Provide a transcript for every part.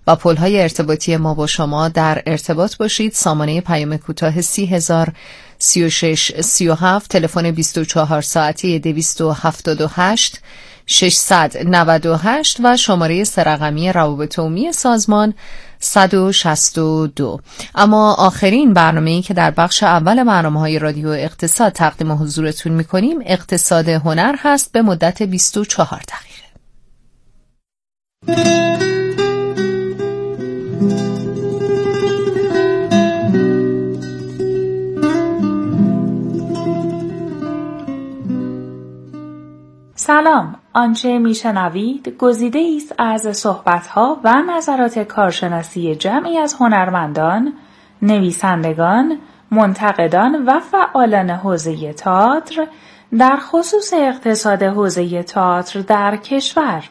و پل‌های ارتباطی ما با شما در ارتباط باشید. سامانه پیام کوتاه 30,36,37، تلفن 24 ساعته 278 698 و شماره سه‌رقمی روابط عمومی سازمان 162. اما آخرین برنامه‌ای که در بخش اول برنامه‌های رادیو اقتصاد تقدیم حضورتون می‌کنیم اقتصاد هنر هست به مدت 24 دقیقه. سلام، آنچه میشنوید گزیده‌ای است از صحبت‌ها و نظرات کارشناسی جمعی از هنرمندان، نویسندگان، منتقدان و فعالان حوزه تئاتر در خصوص اقتصاد حوزه تئاتر در کشور.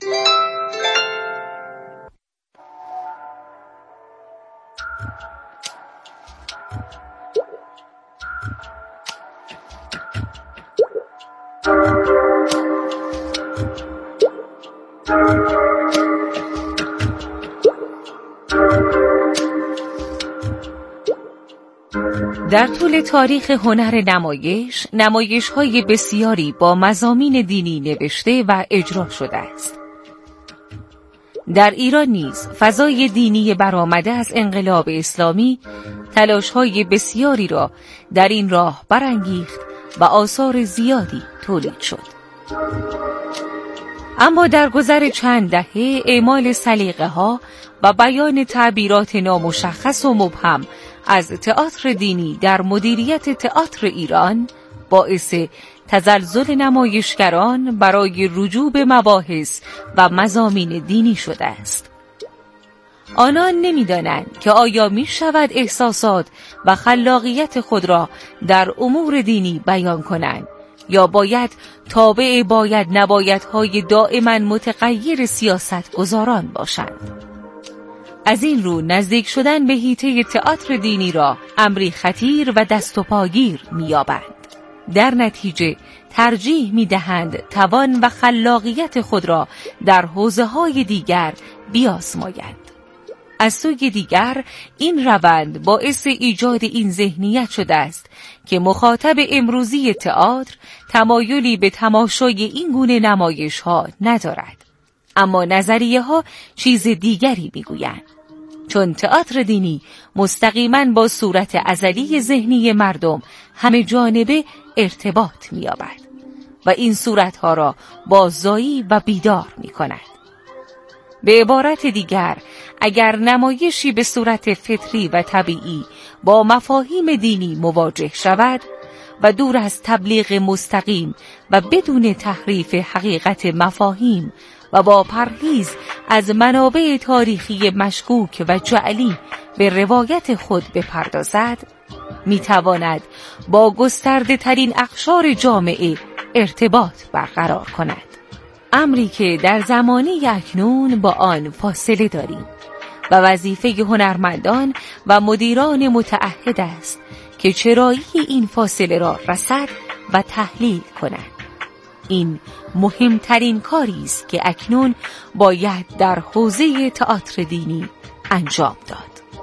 در طول تاریخ هنر نمایش‌های بسیاری با مضامین دینی نوشته و اجرا شده است. در ایران نیز فضای دینی برآمده از انقلاب اسلامی تلاش‌های بسیاری را در این راه برانگیخت و آثار زیادی تولید شد. اما در گذر چند دهه اعمال سلیقه‌ها و بیان تعبیرات نامشخص و مبهم از تئاتر دینی در مدیریت تئاتر ایران باعث تزلزل نمایشگران برای رجوع به مباحث و مضامین دینی شده است. آنان نمی‌دانند که آیا می‌شود احساسات و خلاقیت خود را در امور دینی بیان کنند یا باید تابع باید نبایدهای دائما متغیر سیاست گذاران باشند. از این رو نزدیک شدن به حیطه تئاتر دینی را امری خطیر و دست و پاگیر می‌یابند. در نتیجه ترجیح می‌دهند توان و خلاقیت خود را در حوزه‌های دیگر بیازمایند. از سوی دیگر این روند باعث ایجاد این ذهنیت شده است که مخاطب امروزی تئاتر تمایلی به تماشای این گونه نمایش‌ها ندارد. اما نظریه‌ها چیز دیگری می‌گویند. چون تئاتر دینی مستقیما با صورت ازلی ذهنی مردم همه جانبه ارتباط می‌یابد و این صورت‌ها را باززایی و بیدار می‌کند. به عبارت دیگر، اگر نمایشی به صورت فطری و طبیعی با مفاهیم دینی مواجه شود و دور از تبلیغ مستقیم و بدون تحریف حقیقت مفاهیم و با پرهیز از منابع تاریخی مشکوک و جعلی به روایت خود بپردازد، میتواند با گسترده ترین اقشار جامعه ارتباط برقرار کند. امری که در زمانه اکنون با آن فاصله داریم و وظیفه هنرمندان و مدیران متعهد است که چرایی این فاصله را رصد و تحلیل کنند. این مهمترین کاری است که اکنون باید در حوزه تئاتر دینی انجام داد.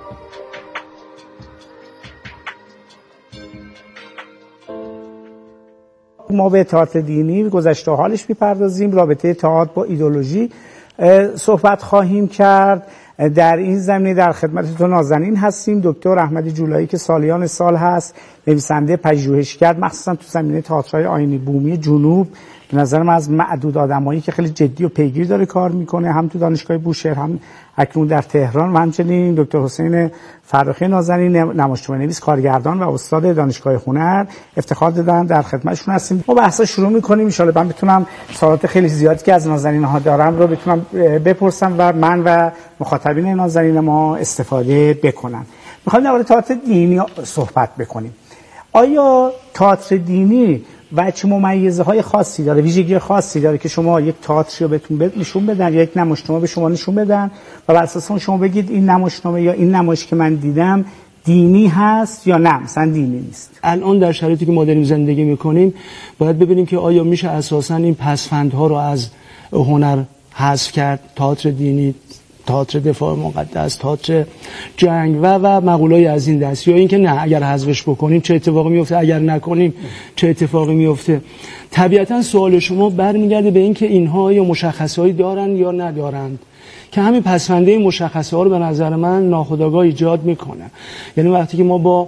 ما به تئاتر دینی گذشته حالش میپردازیم، رابطه تئاتر با ایدئولوژی صحبت خواهیم کرد. در این زمینه در خدمتتون نازنین هستیم. دکتر احمد جولایی که سالیان سال هست نویسنده پژوهشگر مخصوصا تو زمینه تئاترهای آیینی بومی جنوب، به نظرم از معدود آدمایی که خیلی جدی و پیگیر داره کار میکنه، هم تو دانشگاه بوشهر هم اکنون در تهران، و همچنین دکتر حسین فرخی نازنین نمایشنامه‌نویس، کارگردان و استاد دانشگاه هنر، افتخار دادن در خدمتشون هستیم. ما بحثا شروع میکنیم. ان شاءالله من بتونم سوالات خیلی زیادی که از نازنین ها دارم رو بتونم بپرسم و من و مخاطبین نازنین ما استفاده بکنن. میخوایم درباره تئاتر دینی صحبت بکنیم. آیا تئاتر دینی و چه ممیزه‌های خاصی داره، ویژگی خاصی داره که شما یک تئاتری رو بهتون نشون بدن یا یک نمایشنامه به شما نشون بدن و بر اساس اون شما بگید این نمایشنامه یا این نمایش که من دیدم دینی هست یا نه مثلا دینی نیست؟ الان در شرایطی که ما داریم زندگی میکنیم باید ببینیم که آیا میشه اساساً این پسفندها رو از هنر حذف کرد. تئاتر دینی تئاتر دفاع مقدس، تئاتر جنگ و مقوله‌ای از این دست، یا اینکه نه اگر حذفش بکنیم چه اتفاقی میفته، اگر نکنیم چه اتفاقی میفته. طبیعتا سوال شما برمیگرده به اینکه اینها یا مشخصه‌ای دارن یا ندارند، که همین پس‌فنده مشخصه‌ها رو به نظر من ناخودآگاه ایجاد میکنه. یعنی وقتی که ما با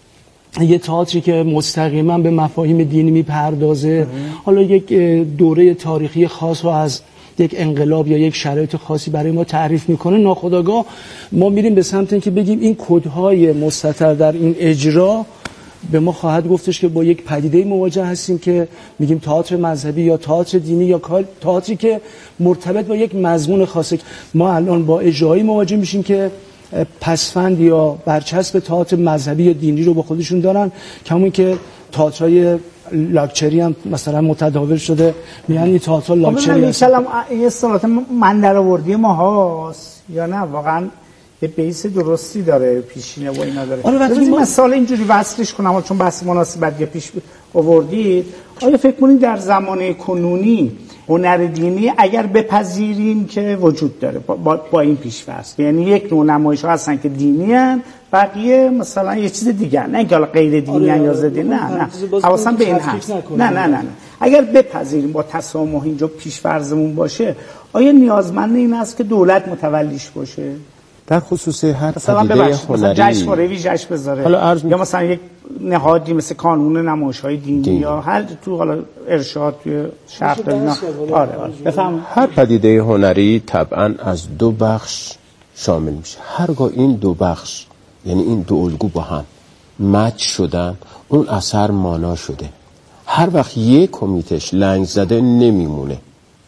یه تئاتری که مستقیما به مفاهیم دینی میپردازه، حالا یک دوره تاریخی خاص رو از یک انقلاب یا یک شرایط خاصی برای ما تعریف میکنه، ناخودآگاه ما میریم به سمت اینکه بگیم این کدهای مستتر در این اجرا به ما خواهد گفتش که با یک پدیده مواجه هستیم که میگیم تئاتر مذهبی یا تئاتر دینی یا تئاتری که مرتبط با یک مضمون خاصه. ما الان با اجرایی مواجه میشیم که پسفند یا برچسب تئاتر مذهبی یا دینی رو با خودشون دارن، کمون که تئاترای لاکچری هم مثلا متداول شده، میگن تئاتر لاکچری است. این اصطلاحات من درآوردی ماهاست یا نه واقعا یه بیس درستی داره، پیشینه و اینا داره؟ آره وقتی مثلا اینجوری وصلش کنم، چون بحث مناسبت یه پیش آوردید، آیا فکر کنید در زمان کنونی هنر دینی اگر بپذیریم که وجود داره با این پیش‌فرض، یعنی یک نوع نمایش‌ها هستن که دینی ان، بقیه مثلا یه چیز دیگه، نه اینکه حالا غیر دینی ان یا ضد، نه حواسم به این هست. نه اگر بپذیریم با تسامح اینجا پیش‌فرضمون باشه، آیا نیازمند این است که دولت متولیش باشه؟ در خصوص هر پدیده هنری جشنواره ویژه‌اش بذاره، یا مثلا یک نهادی مثل کانون نمایش‌های دینی یا هر تو حالا ارشاد توی شهر داریم. آره بفهم. هر پدیده هنری طبعا از دو بخش شامل میشه. هرگاه این دو بخش یعنی این دو الگو با هم مچ شدن، اون اثر مانا شده. هر وقت یک کمیتش لنگ زده نمیمونه.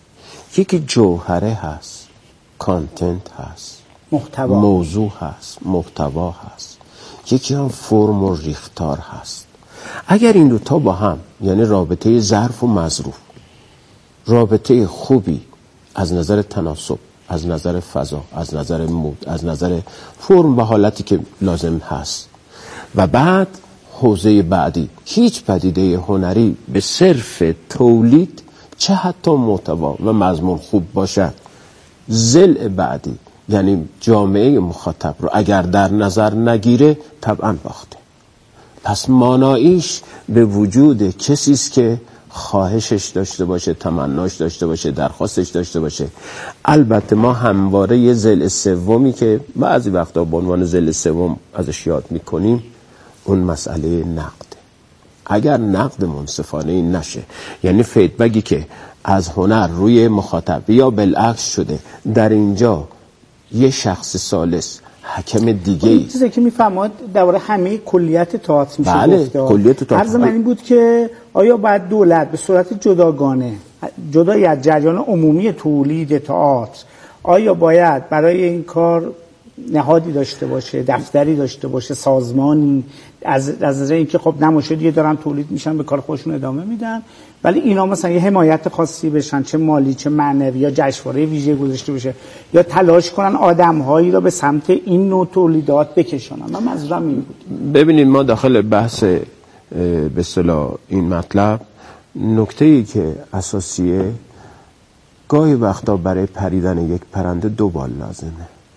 یکی جوهره هست، کانتنت هست، محتوا، موضوع هست، محتوا هست، یکی هم فرم و ریختار هست. اگر این دوتا با هم، یعنی رابطه ظرف و مظروف، رابطه خوبی از نظر تناسب، از نظر فضا، از نظر مود، از نظر فرم و حالتی که لازم هست، و بعد حوزه بعدی، هیچ پدیده هنری به صرف تولید چه حتی محتوا و مضمون خوب باشد، ضلع بعدی یعنی جامعه مخاطب رو اگر در نظر نگیره طبعا باخته. پس ماناییش به وجود کسی است که خواهشش داشته باشه، تمناش داشته باشه، درخواستش داشته باشه. البته ما همواره یه ضلع سومی که بعضی وقتا به عنوان ضلع سوم ازش یاد میکنیم، اون مسئله نقد. اگر نقد منصفانه نشه، یعنی فیدبکی که از هنر روی مخاطب یا بالعکس شده، در اینجا یه شخص ثالث حکم دیگه ای چیزی که میفهمید درباره همه کلیت تئاتر میشه گفت. بله، کلیت تئاتر. عرض من این بود که آیا باید دولت به صورت جداگانه، جدای از جریان عمومی تولید تئاتر، آیا باید برای این کار نهادی داشته باشه، دفتری داشته باشه، سازمانی، از نظر اینکه خب نمایش‌ها دیگه دارن تولید میشن، به کار خودشون ادامه میدن، ولی اینا مثلا یه حمایت خاصی بشن، چه مالی چه معنوی، یا جشنواره ویژه گذاشته بشه، یا تلاش کنن آدم‌هایی را به سمت این نوع تولیدات بکشونن. من منظورم این بود. ببینید ما داخل بحث به اصطلاح این مطلب، نکته‌ای که اساسیه، گاهی وقتا برای پریدن یک پرنده دو بال لازمه.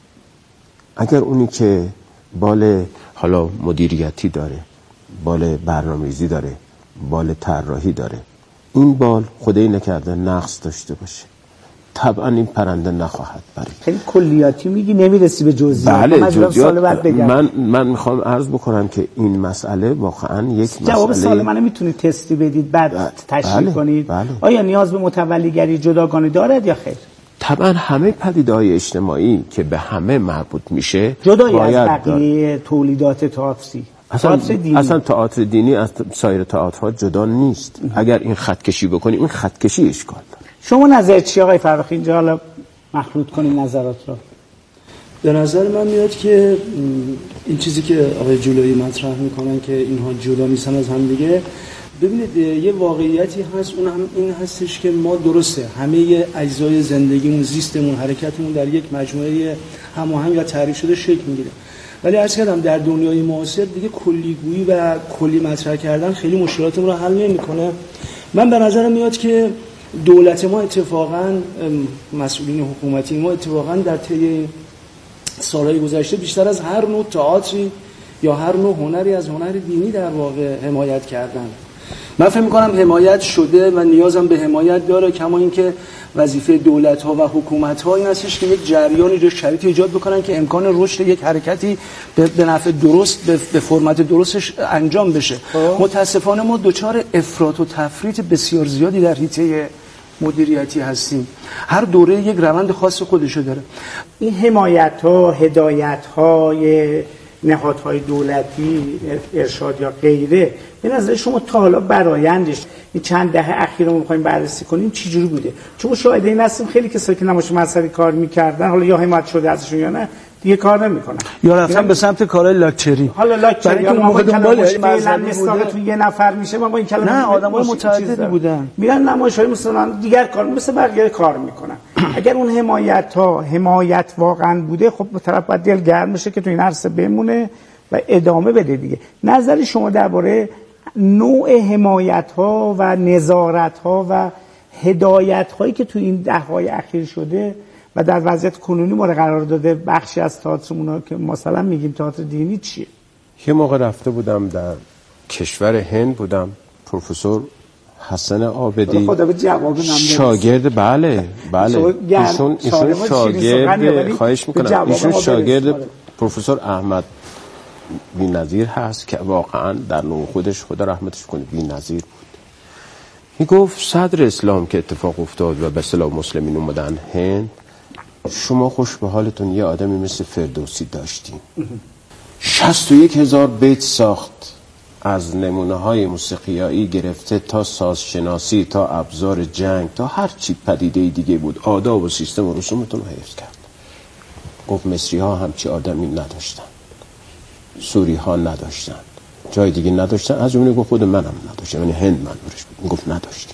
اگر اونی که بال حالا مدیریتی داره، بال برنامه‌ریزی داره، بال طراحی داره، این بال خدایی نکرده نقص داشته باشه، طبعا این پرنده نخواهد برید. خیلی کلیاتی میگی، نمیرسی به جزئیات. بله، جزئیات. من میخوام عرض بکنم که این مسئله واقعا یک مسئله. جواب سوال منو میتونید تستی بدید بعد تشریح کنید؟ بله. آیا نیاز به متولیگری جداگانه دارد یا خیر؟ طبعا همه پدیده‌های اجتماعی که به همه مربوط میشه جدای از بقیه تولیدات تئاتری، اصلا تئاتر دینی از سایر تئاترها جدا نیست. اگر این خط کشی بکنیم، این خط کشی اشکال داره. شما نظر چی آقای فرخی؟ اینجا حالا مخلوط کنیم نظرات رو. به نظر من میاد که این چیزی که آقای جلویی مطرح میکنن که اینها جدا نیستن از هم دیگه، ببینید یه واقعیتی هست، اون هم این هستش که ما درسته همه اجزای زندگیمون، زیستمون، حرکتمون در یک مجموعه هماهنگ و تعریف شده شکل میگیره، ولی عرض کردم در دنیای معاصر دیگه کلیگویی و کلی مطرح کردن خیلی مشکلاتمون رو حل نمیکنه. من به نظرم میاد که دولت ما اتفاقا، مسئولین حکومتی ما اتفاقا در طی سالهای گذشته بیشتر از هر نوع تئاتری یا هر نوع هنری از هنر دینی در واقع حمایت کردن. من فکر می‌کنم حمایت شده و نیازم به حمایت داره، کما اینکه وظیفه دولت‌ها و حکومت‌ها این هستش که یک جریانی رو شرایط ایجاد بکنن که امکان رشد یک حرکتی به نفع درست به فرمت درستش انجام بشه. متاسفانه ما دچار افراط و تفریط بسیار زیادی در حیطه مدیریتی هستیم. هر دوره یک روند خاص خودشو داره. این حمایت‌ها، هدایت‌های نهادهای دولتی، ارشاد یا غیره، به نظر شما تا حالا برآیندش این چند دهه اخیر رو می‌خوایم بررسی کنیم چی جوری بوده؟ چون شاهد این هستیم خیلی کسایی که نمایش مذهبی کار می‌کردن، حالا یا حمایت شده ازشون یا نه، دیگه کار نمی‌کنن یا رفتن به سمت کارهای لاکچری. حالا لاکچری یا موقع دنبال مصداق تو یه نفر میشه، ما با این کلمه نه آدمای متعددی بودن میرن نمایش‌های مثلا دیگر کار مثل بقیه کار می‌کنن. اگر اون حمایت واقعا بوده، خب طرف باید دلگرم بشه که تو این عرصه بمونه و ادامه بده دیگه. نظر شما درباره نوع حمایت‌ها و نظارت‌ها و هدایت‌هایی که تو این دهه‌های اخیر شده و در وضعیت کنونی مورد قرار داده بخشی از تئاترمون که مثلا میگیم تئاتر دینی چیه؟ یه موقع رفته بودم در کشور هند بودم، پروفسور حسن عابدی شاگرد بله ایشون شاگرد خواهش میکنم ایشون شاگرد پروفسور احمد بی‌نظیر هست که واقعا در نوع خودش خدا رحمتش کنه بی‌نظیر بود. میگفت صدر اسلام که اتفاق افتاد و به اصطلاح مسلمین اومدن هند، شما خوش به حالتون یه آدمی مثل فردوسی داشتین. 61,000 بیت ساخت، از نمونه های موسیقیایی گرفته تا سازشناسی تا ابزار جنگ تا هر چی پدیده دیگه بود، آداب و سیستم و رسومتون رو حفظ کرد. گفت مصری ها همچی آدمی نداشتن، سوری ها نداشتن، جای دیگه نداشتن، از اون گفت خود منم نداشتم، یعنی هند منظورش بود. گفت نداشتیم.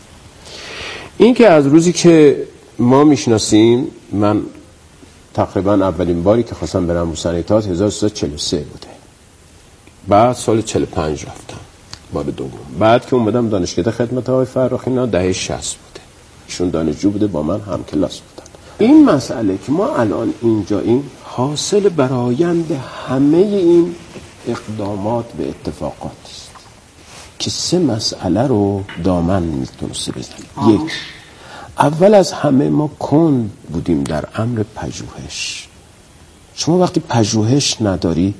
این که از روزی که ما میشناسیم، من تقریبا اولین باری که خواستم برم روسانه تئاتر 1343 بوده، بعد سال 45 رفتم بار دوم، بعد که اومدم دانشکده خدمت آقای فرخی اینا دهه 60 بوده، ایشون دانشجو بوده با من هم کلاس بودن. این مسئله که ما الان اینجا این حاصل برآیند همه این اقدامات و اتفاقات است که 3 مسئله رو دامن میتونسته بزنیم. یک، اول از همه ما کند بودیم در امر پژوهش. شما وقتی پژوهش نداری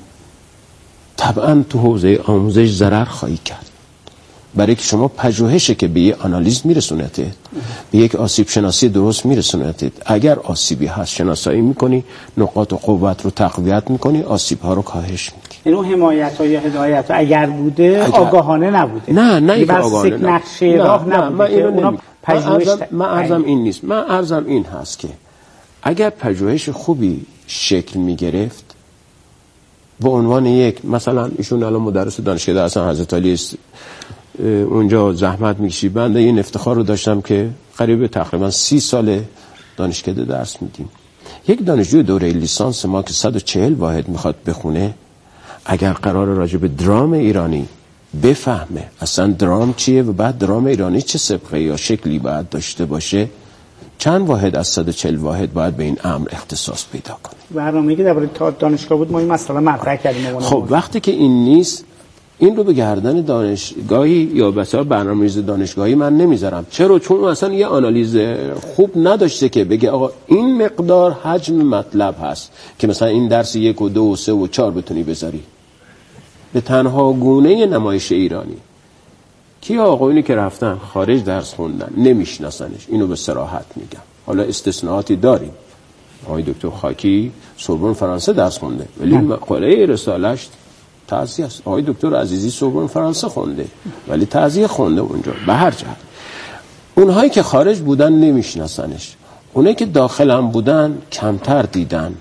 طبعا تو حوزه آموزش ضرر خواهی کرد، برای که شما پژوهشه که به یک آنالیز میرسونتت، به یک آسیب شناسی درست میرسونتت. اگر آسیبی هست شناسایی میکنی، نقاط قوت رو تقویت میکنی، آسیب ها رو کاهش میدی. اینو حمایت ها یا هدایت ها اگر بوده آگاهانه نبوده. نه اینکه آگاهانه نبوده. من اینو من عرضم این نیست. من عرضم این هست که اگر پژوهش خوبی شکل میگرفت، به عنوان یک مثلا ایشون الان مدرس دانشکده هستن حضرت علی است، اونجا زحمت میکشی. بنده این افتخار رو داشتم که قریب تقریبا 30 سال دانشکده درس میدیم. یک دانشجوی دوره لیسانس ما که 140 واحد میخواد بخونه، اگر قرار راجع به درام ایرانی بفهمه اصلا درام چیه و بعد درام ایرانی چه سبقه یا شکلی باید داشته باشه، چند واحد از 140 واحد باید به این امر اختصاص پیدا کنه. برنامه‌ای که درباره دانشگاه بود ما این مسئله مطرح کردیم. خب وقتی که این نیست، این رو به گردن دانشگاهی یا بسیار برنامه‌ریز دانشگاهی من نمیذارم. چرا؟ چون اصلا یه آنالیز خوب نداشته که بگه آقا این مقدار حجم مطلب هست که مثلا این درس 1 و 2 و 3 و 4 بتونی بذاری. به تنها گونه نمایش ایرانی کی آقایونی که رفتن خارج درس خوندن نمیشناسنش، اینو به صراحت میگم. حالا استثناءاتی داریم. آقای دکتر خاکی سوربن فرانسه درس خونده ولی مقاله رساله‌اش تعزیه است. آقای دکتر عزیزی سوربن فرانسه خونده ولی تعزیه خونده اونجا. به هر جهت اونهایی که خارج بودن نمیشناسنش، اونایی که داخل هم بودن کمتر دیدن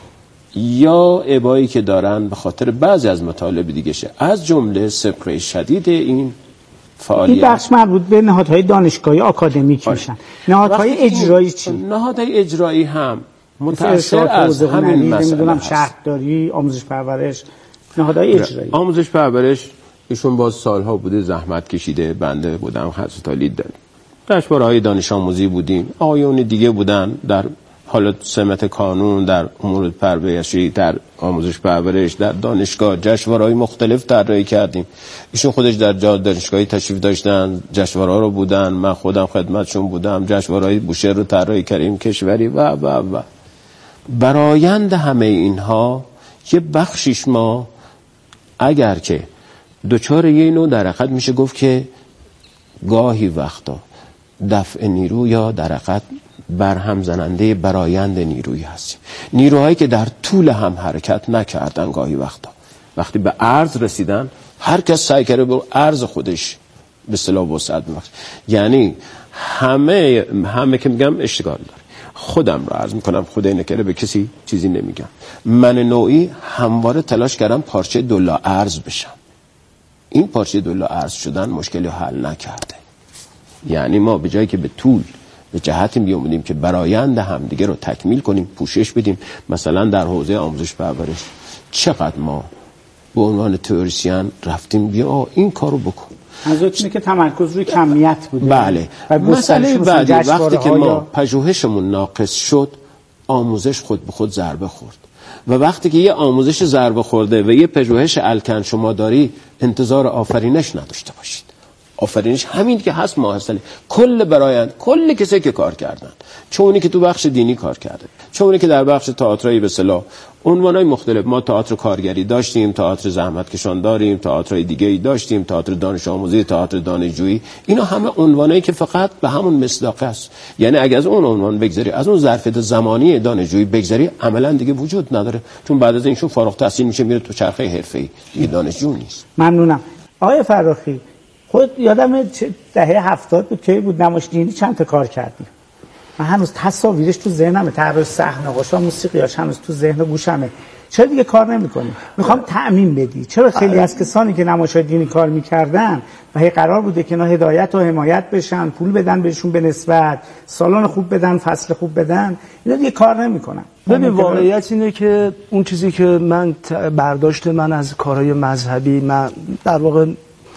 یا ابایی که دارن به خاطر بعضی از مطالب دیگه شه، از جمله سبقه شدید این فعالیت. این بخش مربوط به نهادهای دانشگاهی آکادمیک میشن. نهادهای اجرایی چی؟ نهادهای اجرایی هم متأثر از همین مسئله شهرداری، آموزش پرورش، نهادهای اجرایی. آموزش پرورش ایشون باز سالها بوده زحمت کشیده، بنده بودم حضرت علی جشنواره‌های دانش آموزی بودیم، آقایون دیگه بودن در حالا سمت کانون، در امور پرورشی، در آموزش پرورش، در دانشگاه جشنواره‌های مختلف طراحی کردیم. ایشون خودش در دانشگاهی تشریف داشتن، جشنواره‌ها رو بودن، من خودم خدمتشون بودم، جشنواره‌های بوشهر رو طراحی کردیم، کشوری و برآیند همه اینها یه بخشیش ما اگر که دوچار یه نوع در حقیقت میشه گفت که گاهی وقتا دفع نیرو یا در حقیقت برهم زننده برآیند نیرویی هستیم. نیروهایی که در طول هم حرکت نکردن، گاهی وقتی به عرض رسیدن هر کس سعی کرده به عرض خودش به اصطلاح وسعت ببخشه. یعنی همه که میگم اشتغال داره. خودم رو عرض میکنم، خدای نکرده به کسی چیزی نمیگم. من نوعی همواره تلاش کردم پارچه دولا عرض بشم. این پارچه دولا عرض شدن مشکلی حل نکرده. یعنی ما به جایی که به طول به جهتی بیامونیم که برآیند همدیگه رو تکمیل کنیم، پوشش بدیم. مثلا در حوزه آموزش پرورش چقدر ما به عنوان تئوریسین رفتیم بیا این کارو بکن. منظورتونه که تمرکز روی کمیت بوده. بله. مسئله بعدی وقتی که ما پژوهشمون ناقص شد، آموزش خود به خود ضربه خورد. و وقتی که یه آموزش ضربه خورده و یه پژوهش الکن شما داری، انتظار آفرینش نداشته باشید. آفرینش همین که هست ماحصله. کل برآیند، کل کسی که کار کردن، چه اونی که تو بخش دینی کار کرده، چه اونی که در بخش تئاترایی به اصطلاح عنوانای مختلف، ما تئاتر کارگری داشتیم، تئاتر زحمتکشان داریم، تئاترای دیگه‌ای داشتیم، تئاتر دانش آموزی، تئاتر دانشجویی. اینا همه عنوانایی که فقط به همون مصداقه است. یعنی اگه از اون عنوان بگذری، از اون ظرفیت زمانی دانشجویی بگذری، عملاً دیگه وجود نداره، چون بعد از اینشون فارغ التحصیل میشه، میره تو چرخه حرفه‌ای، دیگه دانشجو نیست. ممنونم. آقای فراخی، خود یادم دهه 70 بود که بود نمایش دینی چند تا کار کردیم. من هنوز تصاویرش تو ذهنمه، طراح صحنه‌هاش و موسیقیاش هنوز تو ذهن و گوشمه. چرا دیگه کار نمی‌کنی؟ میخوام تأمین بدی. چرا خیلی از کسانی که نمایش‌های دینی کار می‌کردن و هی قرار بوده که اینا هدایت و حمایت بشن، پول بدن بهشون به نسبت، سالن خوب بدن، فصل خوب بدن، اینا دیگه کار نمی‌کنن. ببین واقعیت اینه که اون چیزی که من برداشت من از کارهای مذهبی، من در واقع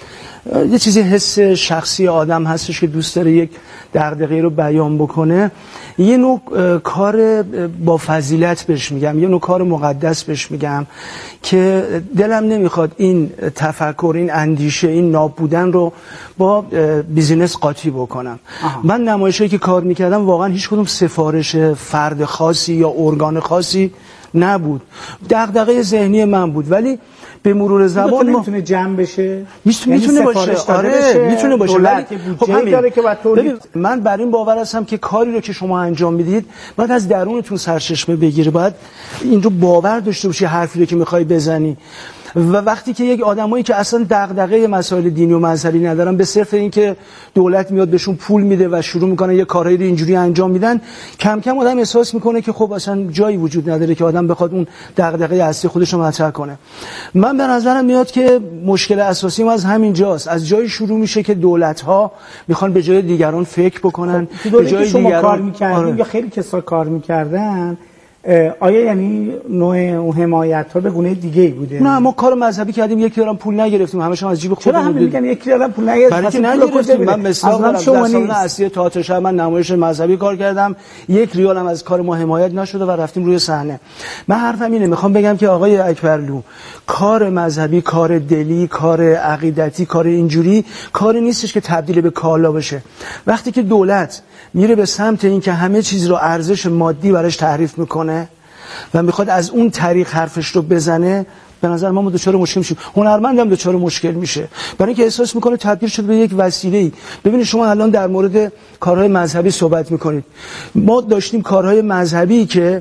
یه چیزی حس شخصی آدم هستش که دوست داره یک دغدغه‌ای رو بیان بکنه، یه نوع کار با فضیلت بهش میگم، یه نوع کار مقدس بهش میگم که دلم نمیخواد این تفکر، این اندیشه، این ناب بودن رو با بیزینس قاطی بکنم. من نمایشی که کار میکردم واقعا هیچ کدوم سفارش فرد خاصی یا ارگان خاصی نبود، دغدغه ذهنی من بود، ولی به مرور زمان میتونه جمع بشه، میتونه باشه. آره میتونه باشه. خب همین داره که بعد تولید. من بر این باور هستم که کاری رو که شما انجام میدید باید از درونتون سرچشمه بگیره، باید این رو باور داشته باشی حرفی رو که میخوای بزنی. و وقتی که یک آدمایی که اصلا دغدغه مسائل دینی و مذهبی ندارن، به صرف این که دولت میاد بهشون پول میده و شروع میکنن یه کارهایی رو اینجوری انجام میدن، کم کم آدم احساس میکنه که خب اصلا جایی وجود نداره که آدم بخواد اون دغدغه اصلی خودش رو مطرح کنه. من به نظرم میاد که مشکل اساسی ما از همین جاست، از جایی شروع میشه که دولت ها میخوان به جای دیگران فکر بکنن. به جای شما کار میکردین یا خیلی کسا کار میکردن، آیا یعنی نوع اون حمایت ها به گونه دیگه ای بوده؟ نه، ما کار مذهبی کردیم، یکی دارم پول نگرفتیم، همش از جیب خودمون. چرا همین میگن یکی دارم پول نگرفتیم؟ برای که نگرفتیم. من مثلا در سالن اصلی تئاتر شهر من نمایش مذهبی کار کردم، 1 ریال هم از کار ما حمایت نشده و رفتیم روی صحنه. من حرفم اینه، میخوام بگم که آقای اکبرلو، کار مذهبی، کار دلی، کار عقیدتی، کار اینجوری کاری نیستش که تبدیل به کالا بشه. وقتی که دولت میره به سمت این که همه چیز رو ارزش مادی براش تعریف میکنه و میخواد از اون طریق حرفش رو بزنه، به نظر ما دچار مشکل میشیم. هنرمندم دچار مشکل میشه، برای اینکه احساس میکنه تبدیل شده به یک وسیله‌ای. ببینید شما الان در مورد کارهای مذهبی صحبت میکنید، ما داشتیم کارهای مذهبی که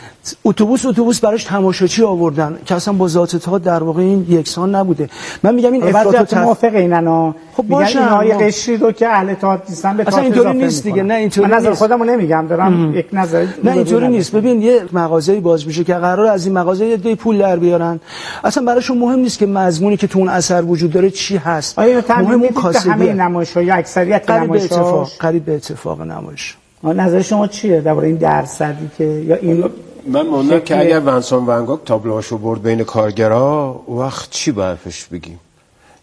اتوبوس براش تماشاچی آوردن که اصلا با ذات تئاتر در واقع این یکسان نبوده. من میگم این افراط و موافق ایننا. خب باشه، اینهای قشری رو که اهل تئاتر نیستن به تئاتر اینطوری نیست دیگه. نه اینطوری نیست. من نظر خودمو نمیگم، دارم یک نظر. نه اینطوری نیست. ببین یه مغازه‌ای باز میشه که قرار از این مغازه یه پول در بیارن، اصلا براشون مهم نیست که مضمونی که تو اون اثر وجود داره چی هست. مهم اون کاسبیه. همه نمایش‌ها یا اکثریت نمایش‌ها قریب به اتفاق نمایش. نظر شما چیه درباره این درصدی که یا این؟ من موندم که اگر ونسان ونگوک تابلوهاشو برد بین کارگرها، وقت چی باید بگیم؟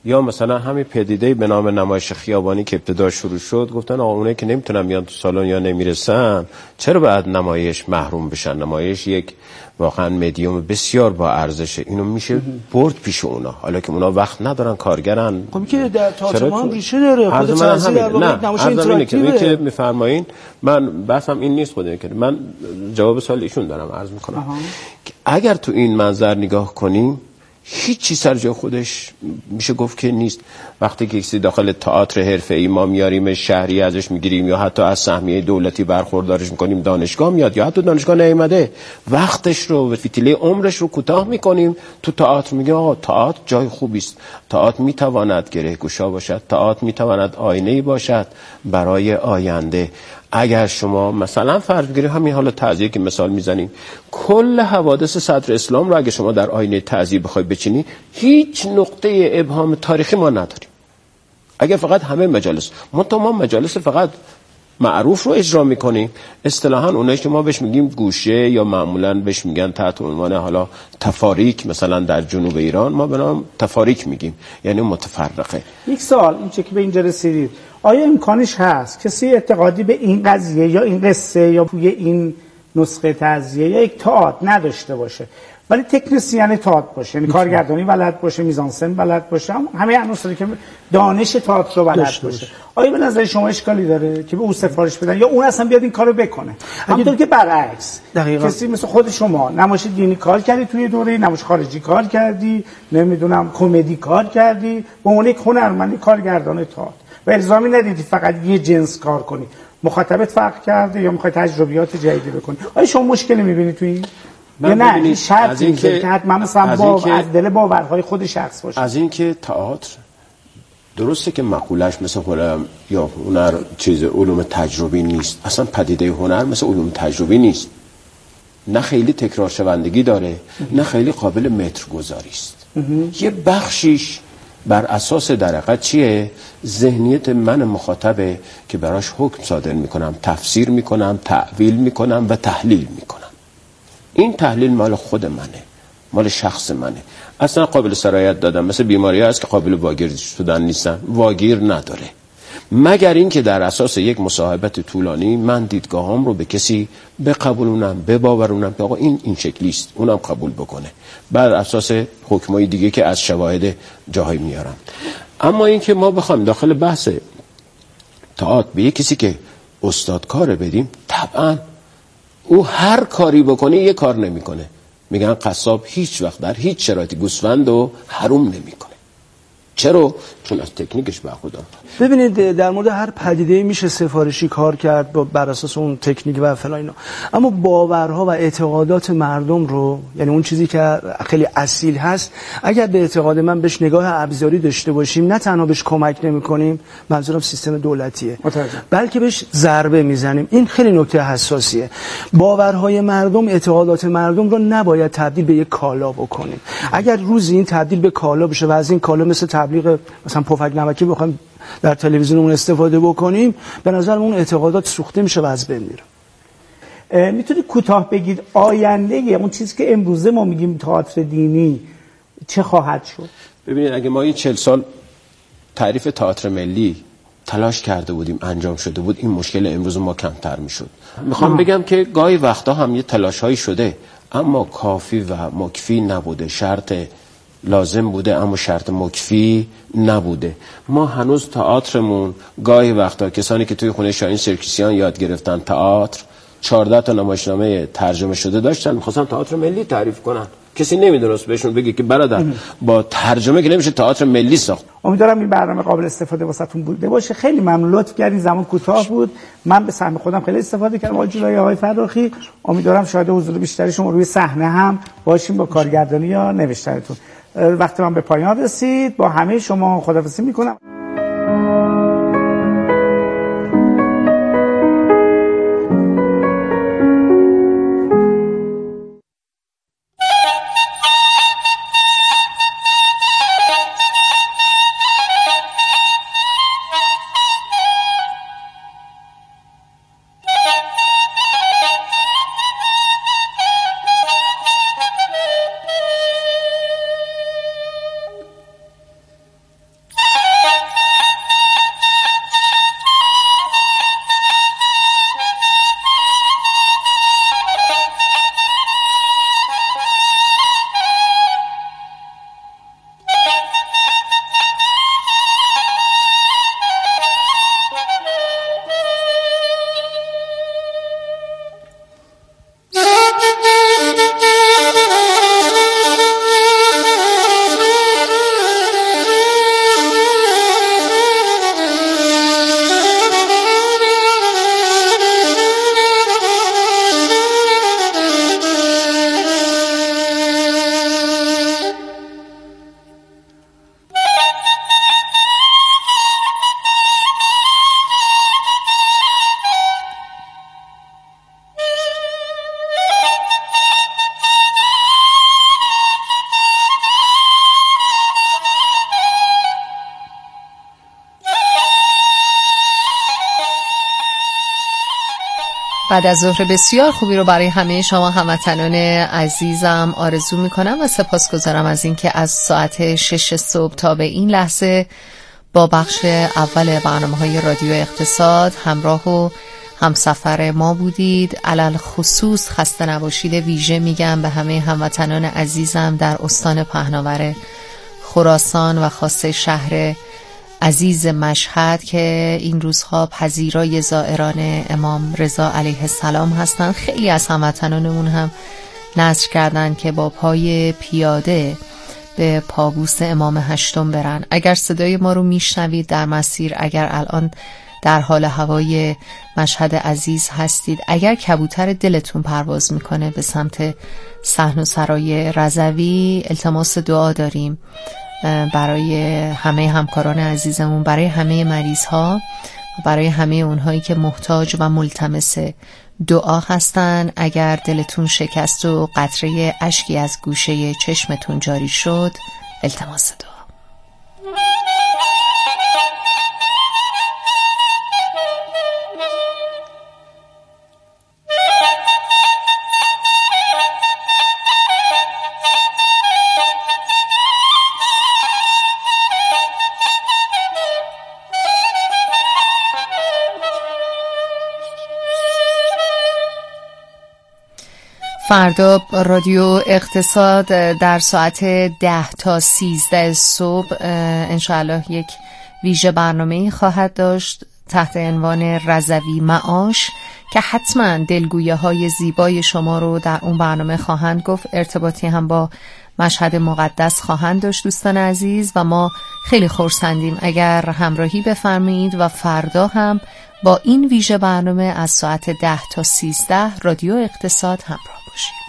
یا مثلا همین پدیده به نام نمایش خیابانی که ابتدا شروع شد، گفتن آقا اونایی که نمیتونن بیان تو سالن یا نمیرسن چرا باید نمایش محروم بشن؟ نمایش یک واقعا مدیوم بسیار با ارزشه، اینو میشه برد پیش اونا، حالا که اونا وقت ندارن، کارگرن. خب که در تئاتر ما هم ریشه داره، خود تازی در واقع نمایش اینتراکتیوه که میفرمایین. من بحثم این نیست، خود که من جواب سوال ایشون دارم عرض میکنم. اگر تو این منظر نگاه کنیم هیچ چیز سر جای خودش میشه گفت که نیست. وقتی که کسی داخل تئاتر حرفه‌ای ما میاریم، شهری ازش میگیریم یا حتی از سهمیه دولتی برخوردارش میکنیم، دانشگاه میاد یا حتی دانشگاه نیامده، وقتش رو و فتیله عمرش رو کوتاه میکنیم تو تئاتر، میگیم آقا تئاتر جای خوبی است، تئاتر میتواند گره‌گشا باشد، تئاتر میتواند آینه‌ای باشد برای آینده. اگر شما مثلا فرض بگیرید همین حالا تعزیه که مثال میزنیم، کل حوادث صدر اسلام رو اگه شما در آینه تعزیه بخوای بچینی، هیچ نقطه ابهام تاریخی ما نداریم. اگر فقط همه مجالس ما مجالس فقط معروف رو اجرا میکنیم، اصطلاحاً اونایی که ما بهش میگیم گوشه یا معمولاً بهش میگن تحت عنوان حالا تفاریک، مثلا در جنوب ایران ما به نام تفاریک میگیم، یعنی متفرقه. یک سوال، این چه که به اینجا رسیدید، آیا امکانش هست کسی اعتقادی به این قضیه یا این قصه یا توی این نسخه تعزیه یا یک تئاتر نداشته باشه ولی تکنسین تئاتر باشه، یعنی کارگردانی بلد باشه، میزانسن بلد باشه، همه عناصری که دانش تئاتر رو بلد باشه، آیا به نظر شما اشکالی داره که به او سفارش بدن یا اون اصلا بیاد این کارو بکنه؟ همونطور که برعکس کسی مثل خود شما نمایش دینی کار کردی، توی دوره نمایش خارجی کار کردی، نمیدونم کمدی کار کردی، به عنوان یک هنرمند کارگردان تئاتر و الزامی ندیدی فقط یه جنس کار کنی، مخاطبت فرق کرده یا میخوای تجربیات جدیدی بکنی، آیا شما مشکلی میبینید توی این؟ یا نه این شرط میشه که حتما مثلا از دل باورهای خود شخص باشه؟ از این که تئاتر درسته که مقولش مثل هنر یا هنر چیز علوم تجربی نیست، اصلا پدیده هنر مثل علوم تجربی نیست، نه خیلی تکرار شوندگی داره نه خیلی قابل متر گذاری است. یه بخشیش بر اساس در حقیقت چیه؟ ذهنیت من مخاطبه که براش حکم صادر میکنم، تفسیر میکنم، تعویل میکنم و تحلیل میکنم. این تحلیل مال خود منه، مال شخص منه، اصلا قابل سرایت دادن. مثل بیماری هست که قابل واگیر شدن نیستن، واگیر نداره، مگر این که در اساس یک مصاحبت طولانی من دیدگاهام رو به کسی بقبولونم، بباورونم که آقا این شکلی است، اونم قبول بکنه، بر اساس حکمای دیگه که از شواهد جاهای میارم. اما این که ما بخوایم داخل بحث تئاتر به یک کسی که استادکار بدیم، طبعا او هر کاری بکنه یه کار نمیکنه. میگن قصاب هیچ وقت در هیچ شرایطی گوسفند رو حروم نمیکنه. چرا؟ چون از تکنیکش برخوردار. ببینید در مورد هر پدیده میشه سفارشی کار کرد بر اساس اون تکنیک و فلان اینا، اما باورها و اعتقادات مردم رو، یعنی اون چیزی که خیلی اصیل هست، اگر به اعتقاد من بهش نگاه ابزاری داشته باشیم، نه تنها بهش کمک نمی‌کنیم، منظورم سیستم دولتیه، بلکه بهش ضربه میزنیم. این خیلی نکته حساسیه. باورهای مردم، اعتقادات مردم رو نباید تبدیل به یک کالا بکنیم. اگر روزی این تبدیل به کالا بشه و از این کالا مثل تبلیغ مثلا پفک نمکی بخوایم در تلویزیونمون استفاده بکنیم، به نظر اون اعتقادات سوخته میشه و از بین میره. میتونید کوتاه بگید آینده اون چیزی که امروزه ما میگیم تئاتر دینی چه خواهد شد؟ ببینید اگه ما این 40 سال تعریف تئاتر ملی تلاش کرده بودیم، انجام شده بود، این مشکل امروز ما کمتر میشد. میخوام بگم که گاهی وقتا هم یه تلاش‌هایی شده اما کافی و مکفی نبوده. شرط لازم بوده اما شرط مکفی نبوده. ما هنوز تئاترمون گاهی وقتا کسانی که توی خونه شاهین سرکیسیان یاد گرفتن تئاتر 14 تا نمایشنامه ترجمه شده داشتن، می‌خواستن تئاتر ملی تعریف کنن، کسی نمیدونست بهشون بگه که برادر با ترجمه که نمیشه تئاتر ملی ساخت. امیدوارم این برنامه قابل استفاده واسهتون بوده باشه. خیلی ممنون، لطف کردین، زمان کوتاه بود، من به سهم خودم خیلی استفاده کردم. آقای جلایی، آقای فراخی، امیدوارم شاهد حضور بیشتری شما روی صحنه هم باشیم با کارگردانی یا نوشتارتون. وقت من به پایان رسید، با همه شما خداحافظی میکنم. بعد از ظهر بسیار خوبی رو برای همه شما هموطنان عزیزم آرزو میکنم و سپاسگزارم از اینکه از ساعت 6 صبح تا به این لحظه با بخش اول برنامه‌های رادیو اقتصاد همراه و همسفر ما بودید. علل خصوص خسته نباشید ویژه میگم به همه هموطنان عزیزم در استان پهناور خراسان و خاصه شهر عزیز مشهد که این روزها پذیرای زائران امام رضا علیه السلام هستند. خیلی از هموطنانمون هم نذر کردن که با پای پیاده به پابوس امام هشتم برن. اگر صدای ما رو میشنوید در مسیر، اگر الان در حال هوای مشهد عزیز هستید، اگر کبوتر دلتون پرواز میکنه به سمت صحن و سرای رضوی، التماس دعا داریم برای همه همکاران عزیزمون، برای همه مریض ها و برای همه اونهایی که محتاج و ملتمس دعا هستن. اگر دلتون شکست و قطره اشکی از گوشه چشمتون جاری شد، التماس دعا. فردا رادیو اقتصاد در ساعت 10 تا 13 صبح انشاءالله یک ویژه برنامه‌ای خواهد داشت تحت عنوان رضوی معاش که حتما دلگویه‌های زیبای شما رو در اون برنامه خواهند گفت. ارتباطی هم با مشهد مقدس خواهند داشت دوستان عزیز و ما خیلی خرسندیم اگر همراهی بفرمایید و فردا هم با این ویژه برنامه از ساعت 10 تا 13 رادیو اقتصاد همراه باشید.